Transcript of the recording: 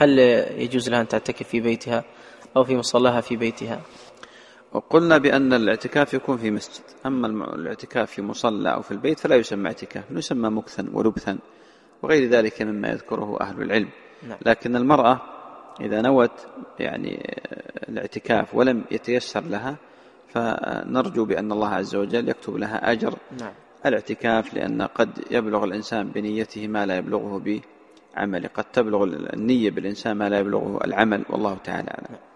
هل يجوز لها أن تعتكف في بيتها أو في مصلاها في بيتها؟ وقلنا بأن الاعتكاف يكون في مسجد، أما الاعتكاف في مصلى أو في البيت فلا يسمى اعتكاف، يسمى مكثا ولبثا وغير ذلك مما يذكره أهل العلم. لكن المرأة إذا نوت يعني الاعتكاف ولم يتيسر لها فنرجو بأن الله عز وجل يكتب لها أجر الاعتكاف، لأن قد يبلغ الإنسان بنيته ما لا يبلغه بعمله، قد تبلغ النية بالإنسان ما لا يبلغه العمل، والله تعالى أعلم.